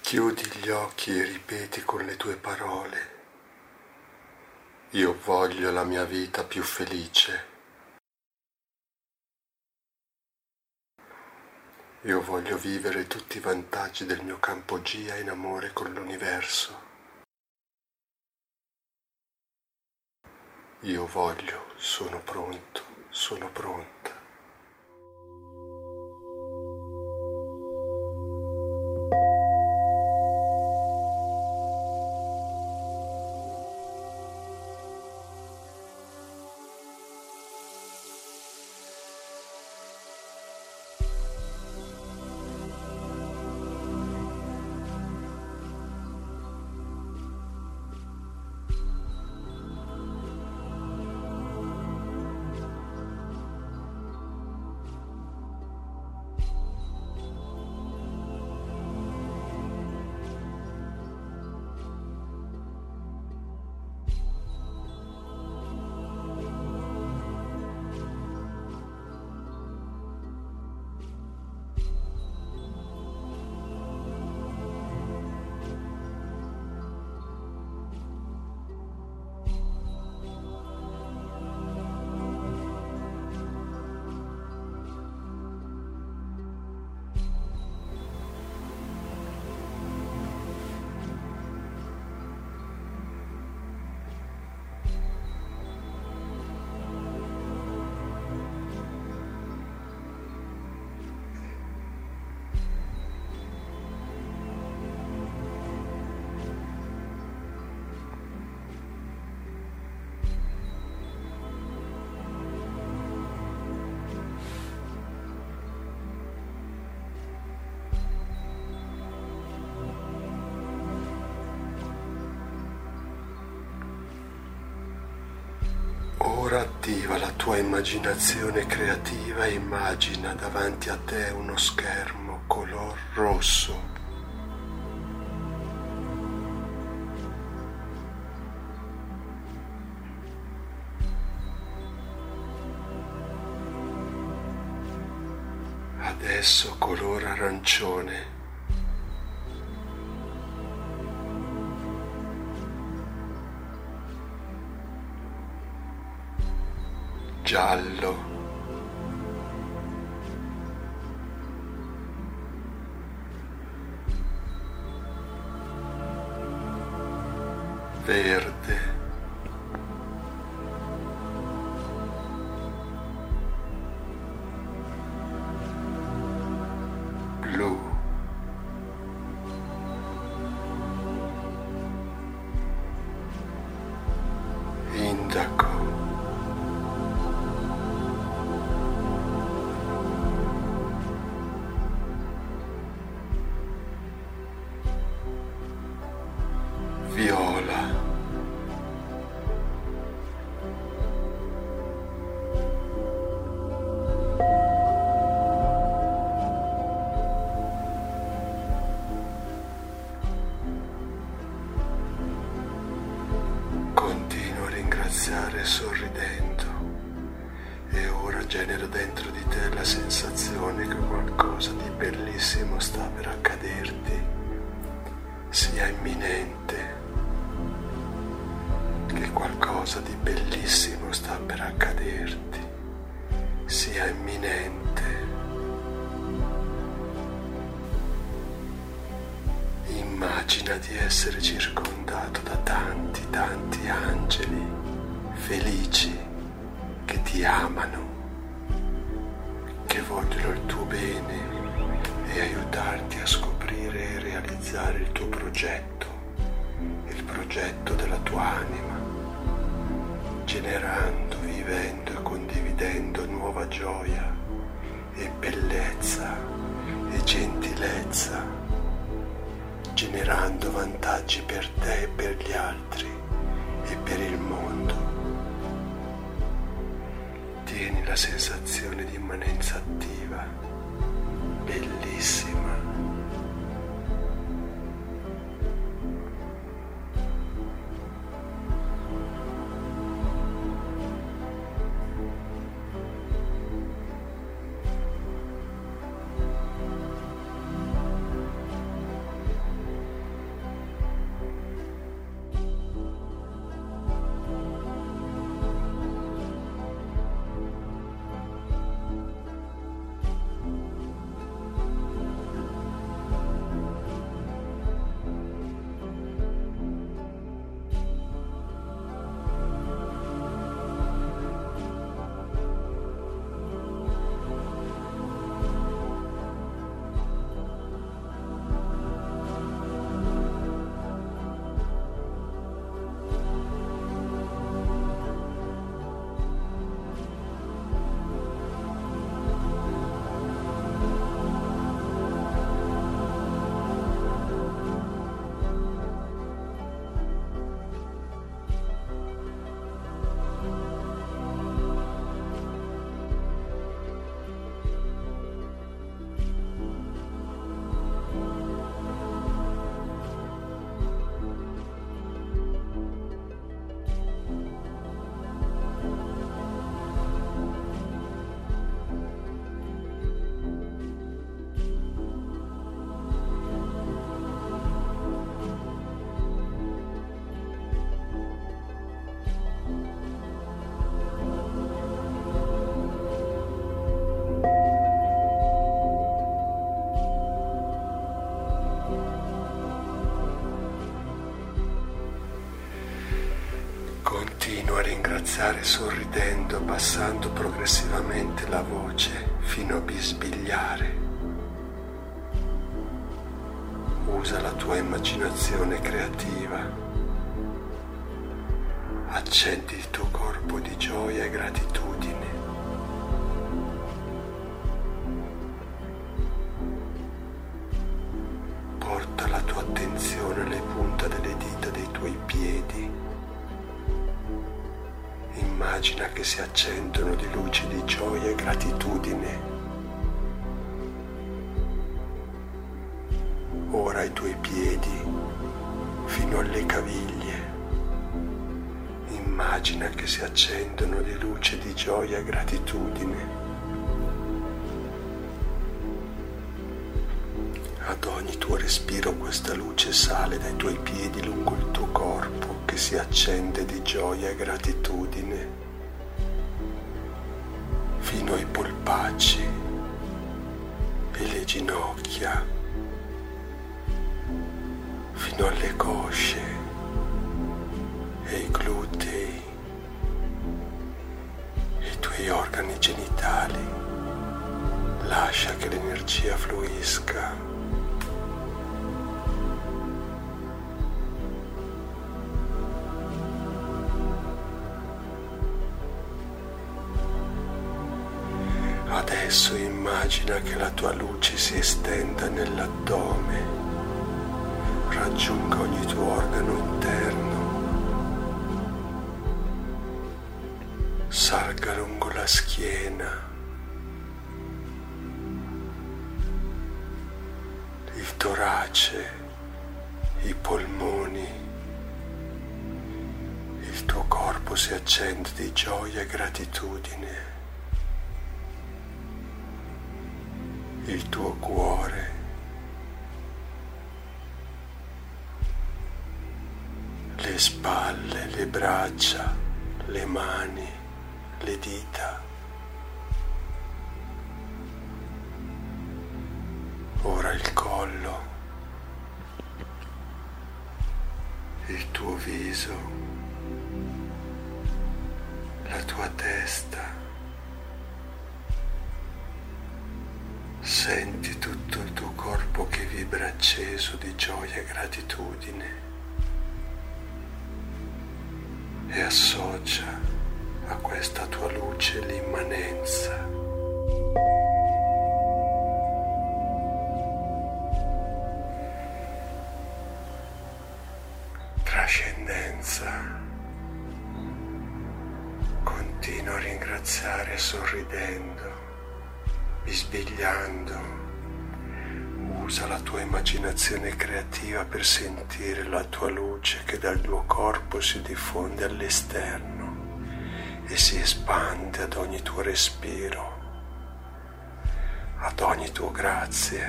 Chiudi gli occhi e ripeti con le tue parole: io voglio la mia vita più felice. Io voglio vivere tutti i vantaggi del mio campo Gia in amore con l'universo. Io voglio, sono pronto, sono pronta. Ora attiva la tua immaginazione creativa e immagina davanti a te uno schermo color rosso. Adesso color arancione. Giallo, verde, blu, indaco, viola, continua a ringraziare sorridendo e ora genera dentro di te la sensazione che qualcosa di bellissimo sta per accaderti, sia imminente, che qualcosa di bellissimo sta per accaderti, sia imminente. Immagina di essere circondato da tanti, tanti angeli felici che ti amano, che vogliono il tuo bene e aiutarti a scoprire e realizzare il tuo progetto, il progetto della tua anima, generando, vivendo e condividendo nuova gioia e bellezza e gentilezza, generando vantaggi per te e per gli altri e per il mondo. Tieni la sensazione di immanenza attiva, bellissima. iniziare sorridendo, abbassando progressivamente la voce fino a bisbigliare. Usa la tua immaginazione creativa. Accendi il tuo corpo di gioia e gratitudine. Porta la tua attenzione alle punte delle dita dei tuoi piedi. Immagina che si accendono di luci di gioia e gratitudine. Ora i tuoi piedi fino alle caviglie. Immagina che si accendono di luce di gioia e gratitudine. Ad ogni tuo respiro questa luce sale dai tuoi piedi lungo il tuo corpo che si accende di gioia e gratitudine fino ai polpacci e le ginocchia, fino alle cosce e i glutei, i tuoi organi genitali. Lascia che l'energia fluisca. Adesso immagina che la tua luce si estenda nell'addome, raggiunga ogni tuo organo interno, salga lungo la schiena, il torace, i polmoni. Il tuo corpo si accende di gioia e gratitudine. Il tuo cuore, le spalle, le braccia, le mani, le dita. Ora il collo, il tuo viso, la tua testa. Senti tutto il tuo corpo che vibra acceso di gioia e gratitudine e associa a questa tua luce l'immanenza. Trascendenza. Continua a ringraziare sorridendo, bisbigliando. Usa la tua immaginazione creativa per sentire la tua luce che dal tuo corpo si diffonde all'esterno e si espande ad ogni tuo respiro, ad ogni tuo grazie.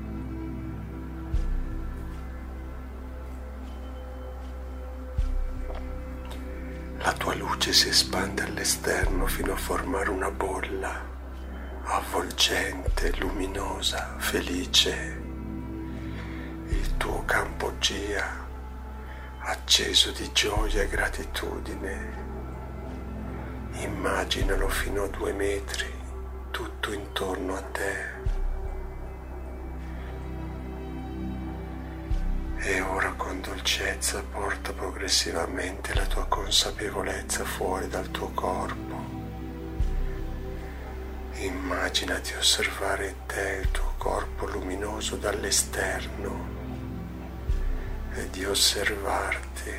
La tua luce si espande all'esterno fino a formare una bolla avvolgente, luminosa, felice. Il tuo campo gira, acceso di gioia e gratitudine. Immaginalo fino a 2 metri, tutto intorno a te. E ora con dolcezza porta progressivamente la tua consapevolezza fuori dal tuo corpo. Immagina di osservare te, il tuo corpo luminoso dall'esterno e di osservarti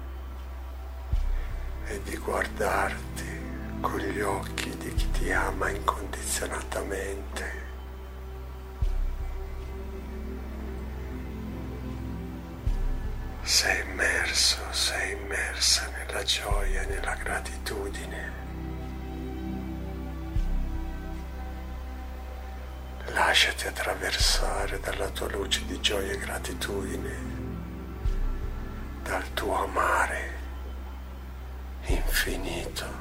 e di guardarti con gli occhi di chi ti ama incondizionatamente. Sei immersa nella gioia e nella gratitudine. Lasciati attraversare dalla tua luce di gioia e gratitudine, dal tuo amare infinito.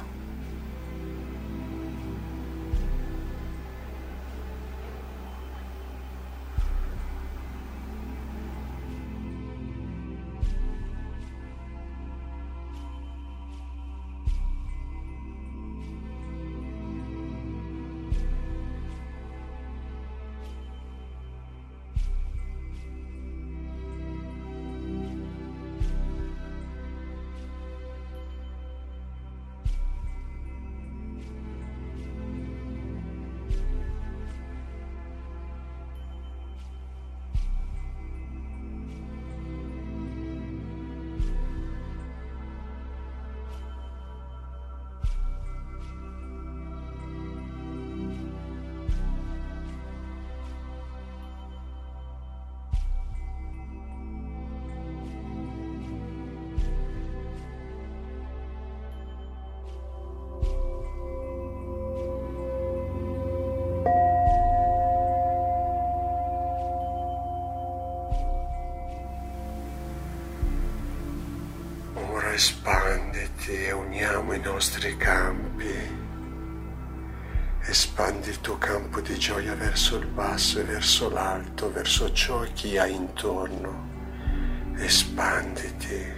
espanditi e uniamo i nostri campi. Espandi il tuo campo di gioia verso il basso e verso l'alto, verso ciò che hai intorno. Espanditi.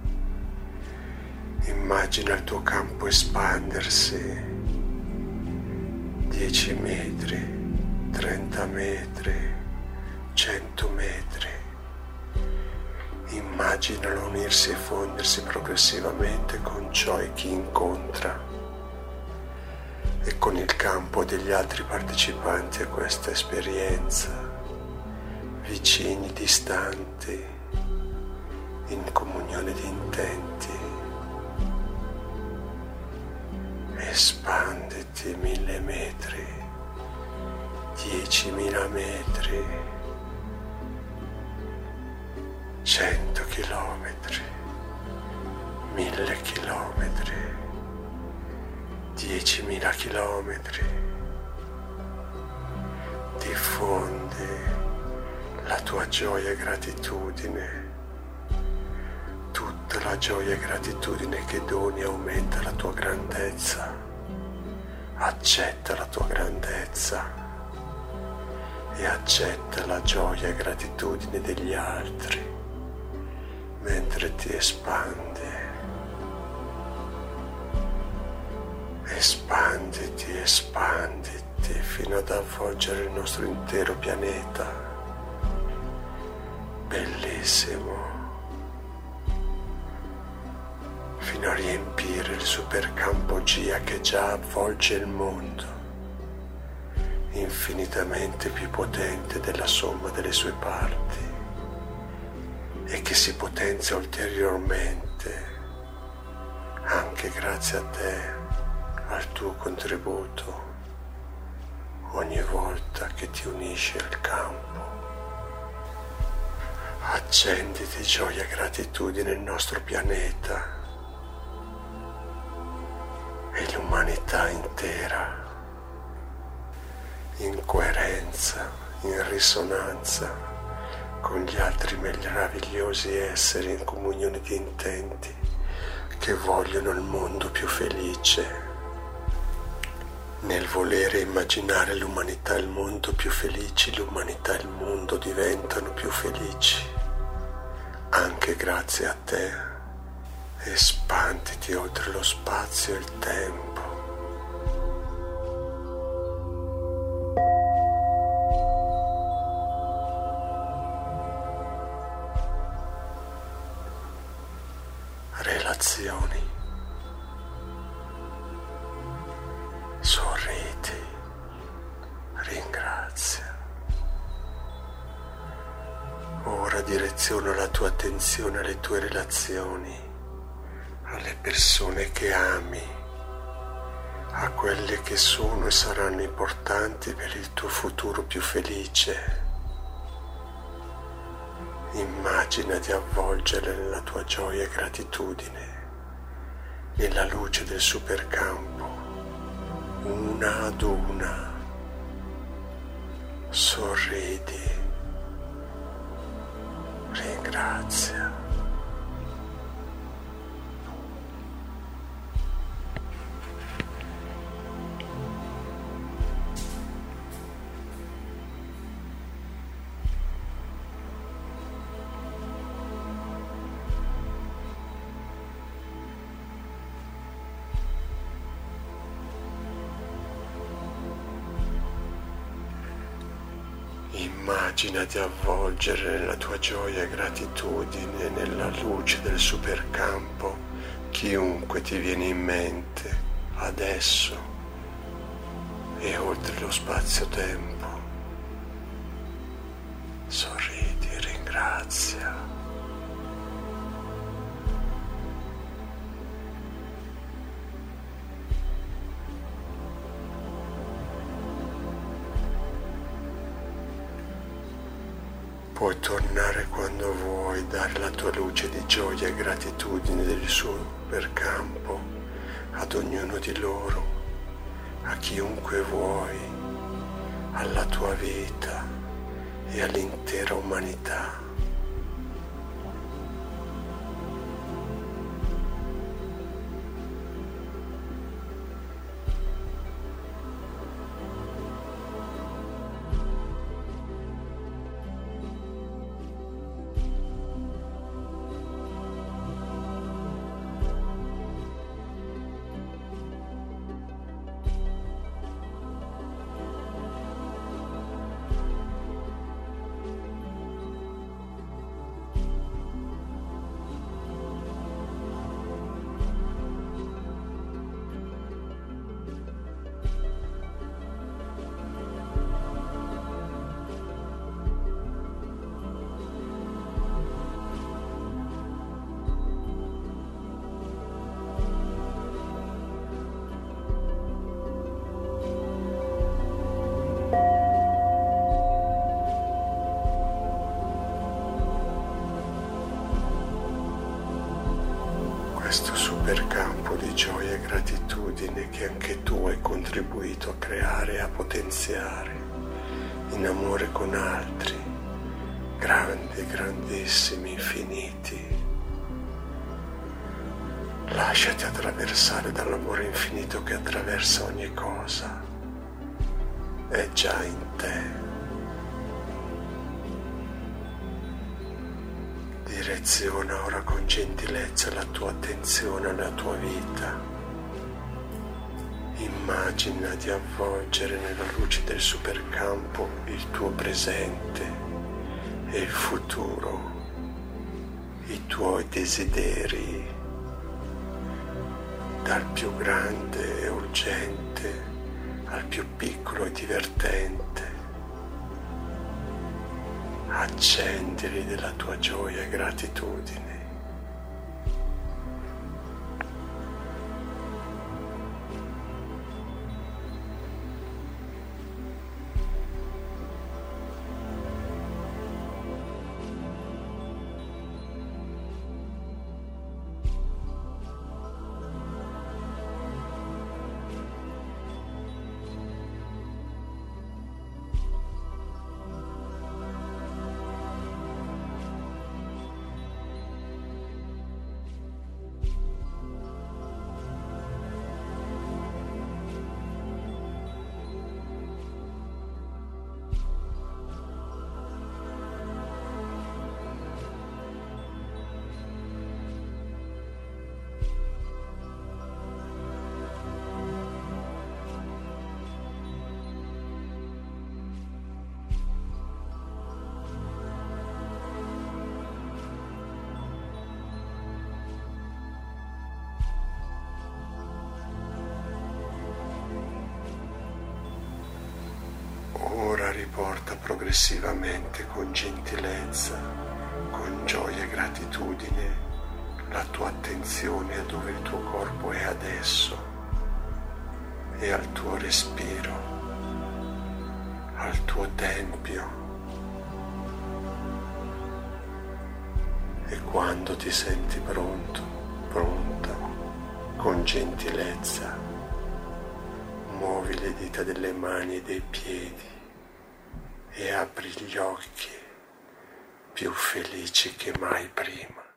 Immagina il tuo campo espandersi. 10 metri, 30 metri, 100 metri. Immaginalo unirsi e fondersi progressivamente con ciò e chi incontra e con il campo degli altri partecipanti a questa esperienza, vicini, distanti, in comunione di intenti. Espanditi 1000 metri, 10.000 metri, 100 chilometri, 1000 chilometri, 10.000 chilometri. Diffondi la tua gioia e gratitudine. Tutta la gioia e gratitudine che doni aumenta la tua grandezza. Accetta la tua grandezza e accetta la gioia e gratitudine degli altri mentre ti espandi. Espanditi, espanditi fino ad avvolgere il nostro intero pianeta. Bellissimo. Fino a riempire il supercampo Gia che già avvolge il mondo, infinitamente più potente della somma delle sue parti e che si potenzia ulteriormente anche grazie a te, al tuo contributo, ogni volta che ti unisci al campo. Accenditi gioia e gratitudine nel nostro pianeta e l'umanità intera, in coerenza, in risonanza con gli altri meravigliosi esseri in comunione di intenti che vogliono il mondo più felice. Nel volere immaginare l'umanità e il mondo più felici, l'umanità e il mondo diventano più felici, anche grazie a te. Espanditi oltre lo spazio e il tempo. Relazioni. Sorridi. Ringrazia. Ora direziona la tua attenzione alle tue relazioni, alle persone che ami, a quelle che sono e saranno importanti per il tuo futuro più felice. Immagina di avvolgere nella tua gioia e gratitudine, nella luce del supercampo, una ad una. Sorridi, ringrazia. Immagina di avvolgere nella tua gioia e gratitudine, nella luce del supercampo, chiunque ti viene in mente, adesso e oltre lo spazio-tempo. Sorridi, ringrazia. Puoi tornare quando vuoi, dare la tua luce di gioia e gratitudine del supercampo ad ognuno di loro, a chiunque vuoi, alla tua vita e all'intera umanità. supercampo di gioia e gratitudine che anche tu hai contribuito a creare e a potenziare in amore con altri, grandi, grandissimi, infiniti. Lasciati attraversare dall'amore infinito che attraversa ogni cosa. È già in te. Direziona ora con gentilezza la tua attenzione alla tua vita. Immagina di avvolgere nella luce del supercampo il tuo presente e il futuro, i tuoi desideri, dal più grande e urgente al più piccolo e divertente. Accendili della tua gioia e gratitudine. Ora riporta progressivamente con gentilezza, con gioia e gratitudine la tua attenzione a dove il tuo corpo è adesso e al tuo respiro, al tuo tempio. E quando ti senti pronto, pronta, con gentilezza, muovi le dita delle mani e dei piedi e apri gli occhi più felici che mai prima.